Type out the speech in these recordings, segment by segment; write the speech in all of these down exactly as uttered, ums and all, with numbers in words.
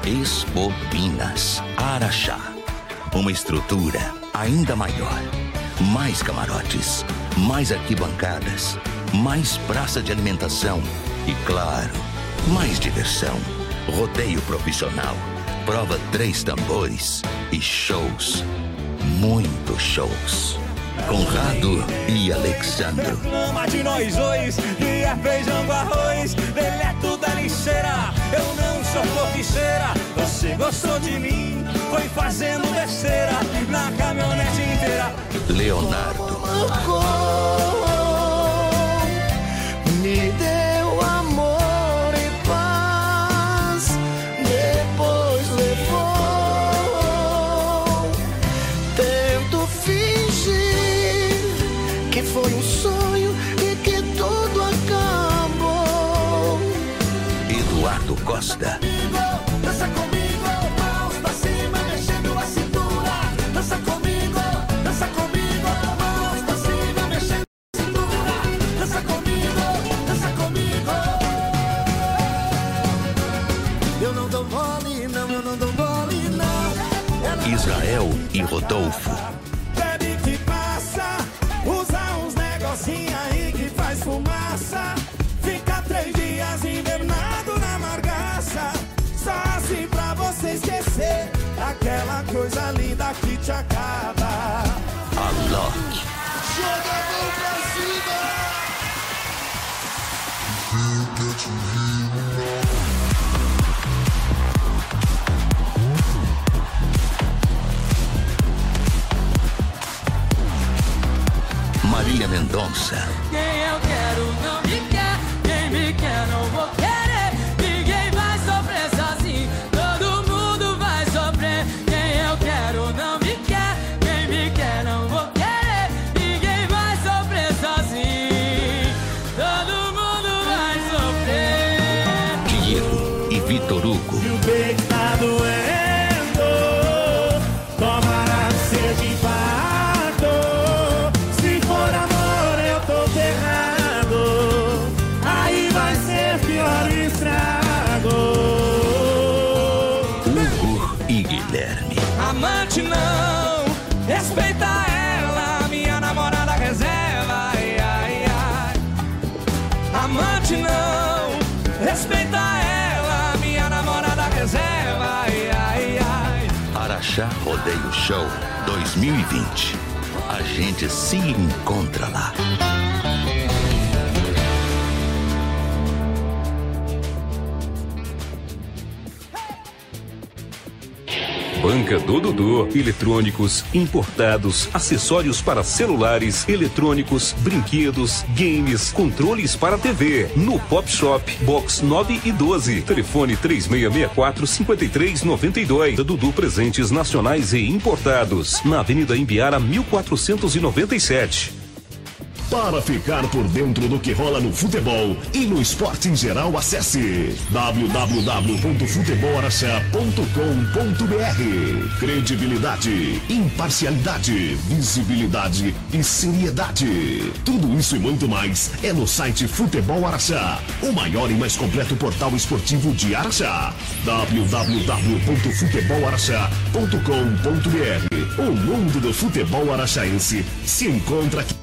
Expo Pinas, Araxá. Uma estrutura ainda maior. Mais camarotes, mais arquibancadas, mais praça de alimentação e, claro, mais diversão. Rodeio profissional, prova três tambores e shows. Muitos shows. Conrado e Alexandro. Reclama de nós dois, e é feijão com arroz, deleto da lixeira. Eu não sou foficheira, você gostou de mim, foi fazendo besteira na caminhonete inteira. Leonardo. Me deu amor e paz, depois levou. Tento fingir que foi um sonho e que tudo acabou. Eduardo Costa. Dança comigo, mãos pra cima, mexendo a cintura. Dança comigo, dança comigo, mãos pra cima, mexendo a cintura. Dança comigo, dança comigo. Eu não dou mole, não, eu não dou mole, não. Israel e Rodolfo. Bebe que passa, usa uns negocinhos aí que faz fumaça. Fica três dias invernado na margaça. Só assim pra você esquecer aquela coisa linda que te acaba. Alok. Joga a mão pra cima. Marília Mendonça. Quem eu quero não me quer, quem me quer não vou querer. Ninguém vai sofrer sozinho, todo mundo vai sofrer. Quem eu quero não me quer, quem me quer não vou querer. Ninguém vai sofrer sozinho, todo mundo vai sofrer. Diego e Vitor Hugo. E o peito tá doendo, tomara que seja de fato. Se for amor eu tô ferrado, aí vai ser pior estrago. Hugo e Guilherme. Amante não, respeita ela, minha namorada reserva. Ai, ai, ai. Amante não, respeita ela, minha namorada reserva. Ai, ai, ai. Araxá Rodeio Show dois mil e vinte. A gente se encontra lá. Banca do Dodô, eletrônicos importados, acessórios para celulares, eletrônicos, brinquedos, games, controles para T V. No Pop Shop, box nove e doze. Telefone três seis seis quatro, cinco três nove dois. Dodô Presentes Nacionais e Importados. Na Avenida Imbiara, mil quatrocentos e noventa e sete. Para ficar por dentro do que rola no futebol e no esporte em geral, acesse w w w ponto futebol araxá ponto com ponto b r. Credibilidade, imparcialidade, visibilidade e seriedade. Tudo isso e muito mais é no site Futebol Araxá, o maior e mais completo portal esportivo de Araxá. w w w ponto futebol araxá ponto com ponto b r. O mundo do futebol araxaense se encontra aqui.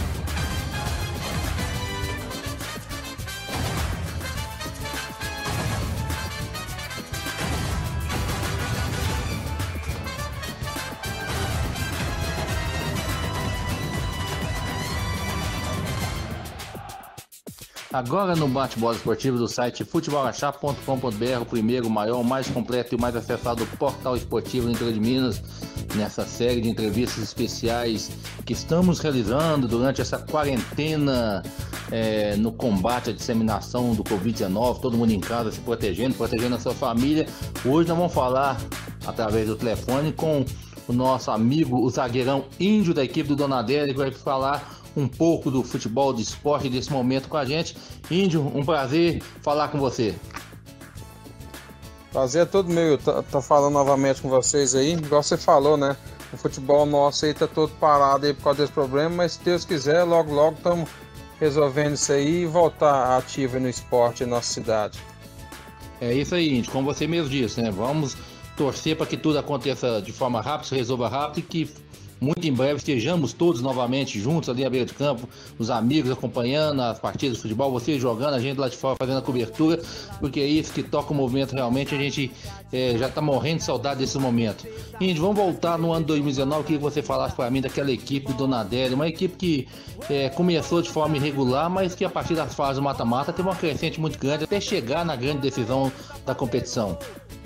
Agora no bate-bola esportivo do site futebol araxá ponto com ponto b r, o primeiro, maior, mais completo e mais acessado portal esportivo dentro de Minas, nessa série de entrevistas especiais que estamos realizando durante essa quarentena é, no combate à disseminação do covid dezenove, todo mundo em casa se protegendo, protegendo a sua família. Hoje nós vamos falar através do telefone com o nosso amigo, o zagueirão Índio da equipe do Dona Adélia, que vai falar um pouco do futebol, do esporte desse momento com a gente. Índio, um prazer falar com você. Prazer é todo meu, tá, tá falando novamente com vocês aí, igual você falou, né? O futebol nosso aí tá todo parado aí por causa desse problema, mas se Deus quiser, logo logo estamos resolvendo isso aí e voltar ativo no esporte em nossa cidade. É isso aí, gente, como você mesmo disse, né? Vamos torcer para que tudo aconteça de forma rápida, se resolva rápido e que muito em breve estejamos todos novamente juntos ali à beira de campo, os amigos acompanhando as partidas de futebol, vocês jogando, a gente lá de fora fazendo a cobertura, porque é isso que toca o movimento realmente, a gente é, já está morrendo de saudade desse momento. Gente, vamos voltar no ano dois mil e dezenove, queria que você falasse para mim daquela equipe do Donadelli, uma equipe que é, começou de forma irregular, mas que a partir das fases do mata-mata teve uma crescente muito grande até chegar na grande decisão da competição.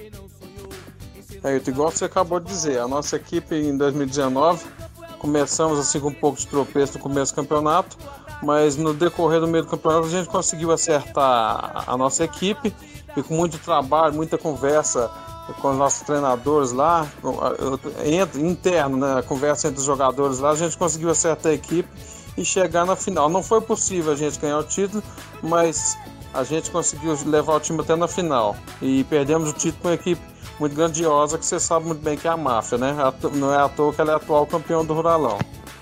É, igual você acabou de dizer, a nossa equipe em dois mil e dezenove, começamos assim com um pouco de tropeço no começo do campeonato, mas no decorrer do meio do campeonato a gente conseguiu acertar a nossa equipe e com muito trabalho, muita conversa com os nossos treinadores lá, interno, né, a conversa entre os jogadores lá, a gente conseguiu acertar a equipe e chegar na final. Não foi possível a gente ganhar o título, mas a gente conseguiu levar o time até na final e perdemos o título com a equipe muito grandiosa, que você sabe muito bem que é a Máfia, né? Não é à toa que ela é atual campeão do Ruralão.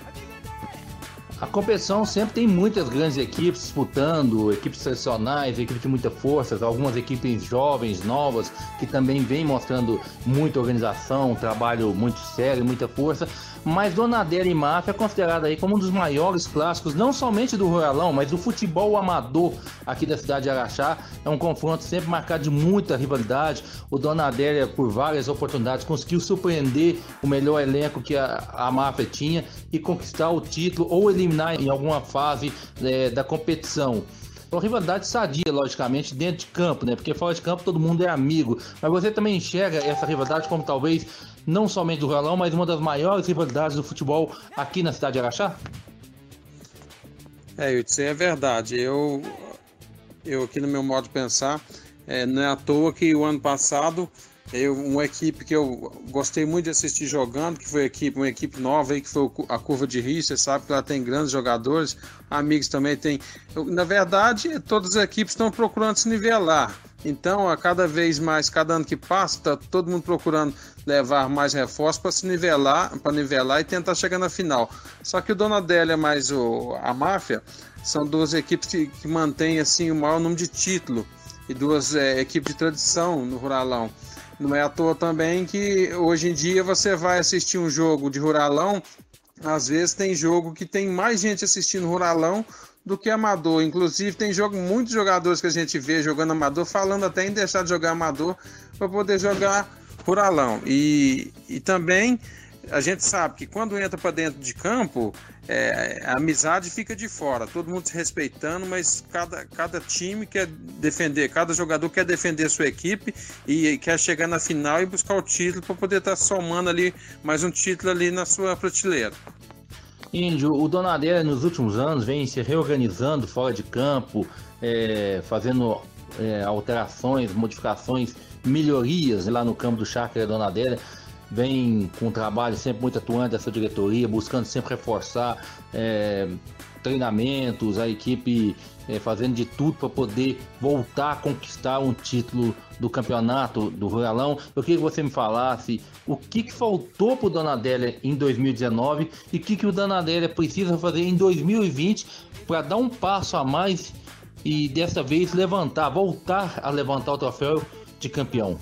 A competição sempre tem muitas grandes equipes disputando, equipes tradicionais, equipes de muita força, algumas equipes jovens, novas, que também vêm mostrando muita organização, um trabalho muito sério, muita força. Mas Donadelli e Máfia é considerada aí como um dos maiores clássicos, não somente do Ruralão, mas do futebol amador aqui da cidade de Araxá. É um confronto sempre marcado de muita rivalidade. O Donadelli, por várias oportunidades, conseguiu surpreender o melhor elenco que a, a Máfia tinha e conquistar o título ou eliminar em alguma fase é, da competição. Uma rivalidade sadia, logicamente, dentro de campo, né? Porque fora de campo todo mundo é amigo. Mas você também enxerga essa rivalidade como talvez, não somente do Ruralão, mas uma das maiores rivalidades do futebol aqui na cidade de Araxá? É, isso é verdade. Eu, eu aqui no meu modo de pensar, é, não é à toa que o ano passado, eu, uma equipe que eu gostei muito de assistir jogando, que foi a equipe, uma equipe nova aí, que foi a Curva de Rio, você sabe que ela tem grandes jogadores, amigos também tem. Eu, na verdade, todas as equipes estão procurando se nivelar. Então, a cada vez mais, cada ano que passa, está todo mundo procurando levar mais reforços para se nivelar, para nivelar e tentar chegar na final. Só que o Donadelli mais o, a Máfia são duas equipes que, que mantêm assim, o maior número de títulos e duas é, equipes de tradição no Ruralão. Não é à toa também que hoje em dia você vai assistir um jogo de Ruralão, às vezes tem jogo que tem mais gente assistindo Ruralão do que amador. Inclusive tem jogo, muitos jogadores que a gente vê jogando amador, falando até em deixar de jogar amador para poder jogar Ruralão. E, e também a gente sabe que quando entra para dentro de campo, é, a amizade fica de fora, todo mundo se respeitando, mas cada, cada time quer defender, cada jogador quer defender sua equipe e quer chegar na final e buscar o título para poder estar tá somando ali mais um título ali na sua prateleira. Índio, o Donadelli nos últimos anos vem se reorganizando fora de campo, é, fazendo é, alterações, modificações, melhorias lá no campo do Chácara Donadelli. Vem com um trabalho sempre muito atuante dessa diretoria, buscando sempre reforçar é, treinamentos, a equipe é, fazendo de tudo para poder voltar a conquistar um título do campeonato do Ruralão. Eu queria que você me falasse o que, que faltou para o Donadelli em dois mil e dezenove e o que, que o Donadelli precisa fazer em dois mil e vinte para dar um passo a mais e dessa vez levantar, voltar a levantar o troféu de campeão.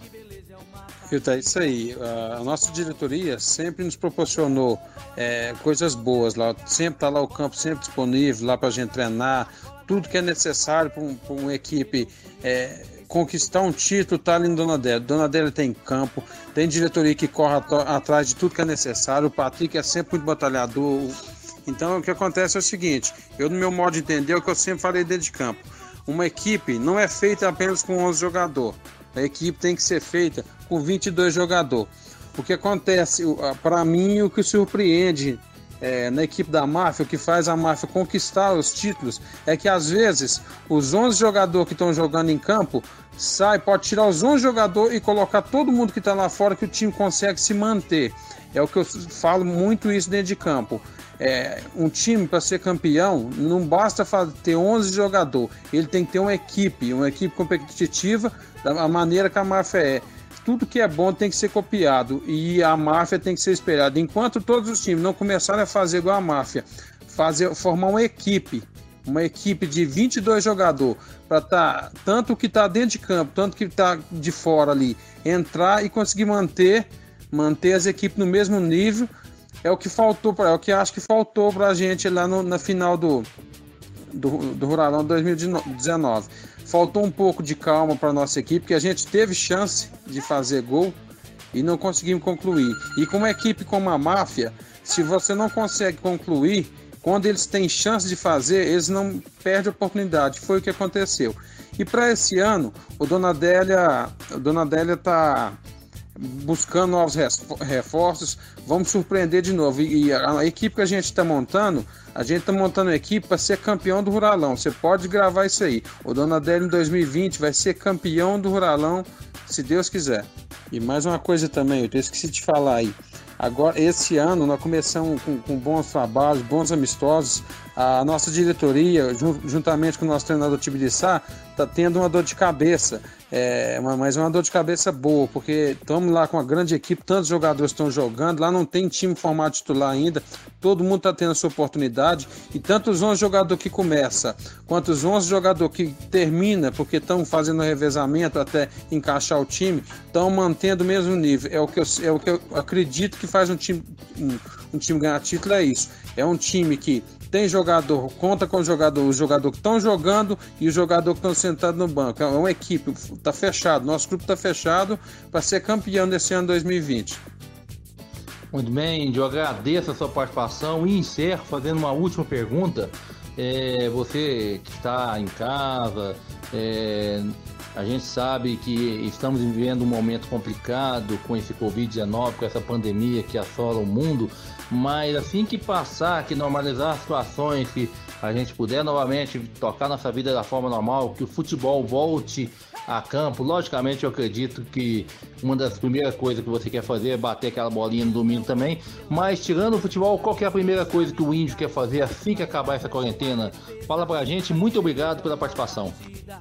É isso aí, a nossa diretoria sempre nos proporcionou é, coisas boas lá, sempre está lá o campo sempre disponível lá para a gente treinar, tudo que é necessário para um, uma equipe é, conquistar um título está ali no Donadelli. Donadelli tem campo, tem diretoria que corre atrás de tudo que é necessário, o Patrick é sempre muito batalhador. Então o que acontece é o seguinte, eu no meu modo de entender, o que eu sempre falei dentro de campo, uma equipe não é feita apenas com onze jogadores, a equipe tem que ser feita com vinte e dois jogadores. O que acontece, para mim, o que surpreende é, na equipe da Máfia, o que faz a Máfia conquistar os títulos, é que às vezes os onze jogadores que estão jogando em campo, sai, pode tirar os onze jogadores e colocar todo mundo que está lá fora, que o time consegue se manter. É o que eu falo muito isso dentro de campo. É, um time para ser campeão não basta ter onze jogadores, ele tem que ter uma equipe, uma equipe competitiva da maneira que a Máfia é. Tudo que é bom tem que ser copiado e a Máfia tem que ser esperada. Enquanto todos os times não começarem a fazer igual a Máfia, fazer, formar uma equipe, uma equipe de vinte e dois jogadores, para tá, tanto que está dentro de campo, tanto que está de fora ali, entrar e conseguir manter, manter as equipes no mesmo nível, é o que faltou, pra, é o que acho que faltou para a gente lá no, na final do, do, do Ruralão dois mil e dezenove. Faltou um pouco de calma para a nossa equipe, porque a gente teve chance de fazer gol e não conseguimos concluir. E com uma equipe como a Máfia, se você não consegue concluir, quando eles têm chance de fazer, eles não perdem a oportunidade. Foi o que aconteceu. E para esse ano, o Dona Adélia, a Dona Adélia está buscando novos reforços. Vamos surpreender de novo. E a, a equipe que a gente está montando, a gente está montando uma equipe para ser campeão do Ruralão. Você pode gravar isso aí. O Dona Adélia em dois mil e vinte vai ser campeão do Ruralão, se Deus quiser. E mais uma coisa também, eu esqueci de falar aí. Agora, esse ano, nós começamos com, com bons trabalhos, bons amistosos. A nossa diretoria, juntamente com o nosso treinador Tibiriçá, está tendo uma dor de cabeça. É, uma, mas uma dor de cabeça boa, porque estamos lá com uma grande equipe, tantos jogadores estão jogando, lá não tem time formado titular ainda, todo mundo está tendo a sua oportunidade, e tanto os onze jogadores que começam, quanto os onze jogadores que terminam, porque estão fazendo revezamento até encaixar o time, estão mantendo o mesmo nível. É o que eu, é o que eu acredito que faz um time, um, um time ganhar título, é isso. É um time que tem jogador, conta com o jogador, os jogadores que estão jogando e os jogadores que estão sentados no banco. É uma equipe, está fechado, nosso grupo está fechado para ser campeão desse ano dois mil e vinte. Muito bem, eu agradeço a sua participação e encerro fazendo uma última pergunta. É, você que está em casa, é, a gente sabe que estamos vivendo um momento complicado com esse covid dezenove, com essa pandemia que assola o mundo, mas assim que passar, que normalizar as situações, que a gente puder novamente tocar nossa vida da forma normal, que o futebol volte a campo, logicamente eu acredito que uma das primeiras coisas que você quer fazer é bater aquela bolinha no domingo também, mas tirando o futebol, qual que é a primeira coisa que o Índio quer fazer assim que acabar essa quarentena? Fala pra gente, muito obrigado pela participação.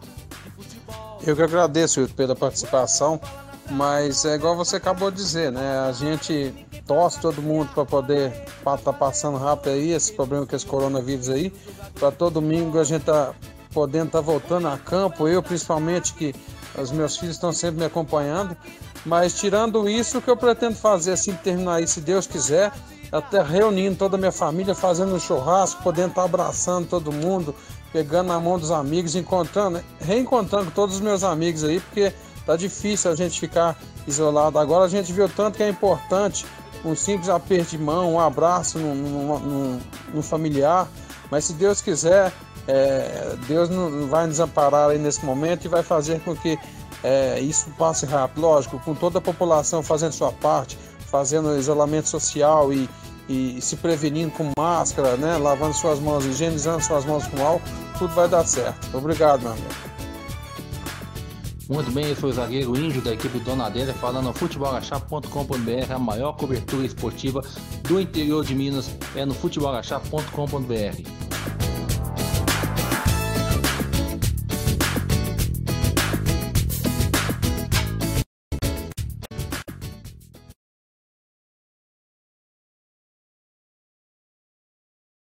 Eu que agradeço pela participação, mas é igual você acabou de dizer, né? A gente torce todo mundo para poder estar tá passando rápido aí esse problema com esse coronavírus aí, para todo domingo a gente tá podendo estar tá voltando a campo, eu principalmente, que os meus filhos estão sempre me acompanhando, mas tirando isso, o que eu pretendo fazer assim que terminar aí, se Deus quiser, até reunindo toda a minha família, fazendo um churrasco, podendo estar tá abraçando todo mundo, pegando na mão dos amigos, encontrando, reencontrando todos os meus amigos aí, porque tá difícil a gente ficar isolado. Agora a gente viu tanto que é importante um simples aperto de mão, um abraço no, no, no, no familiar, mas se Deus quiser, é, Deus não vai nos amparar aí nesse momento e vai fazer com que é, isso passe rápido. Lógico, com toda a população fazendo sua parte, fazendo isolamento social e, e se prevenindo com máscara, né, lavando suas mãos, higienizando suas mãos com álcool, tudo vai dar certo. Obrigado, meu amigo. Muito bem, eu sou o zagueiro Índio da equipe Dona Adélia, falando no futebol agachá ponto com ponto b r, a maior cobertura esportiva do interior de Minas é no futebol agachá ponto com ponto b r.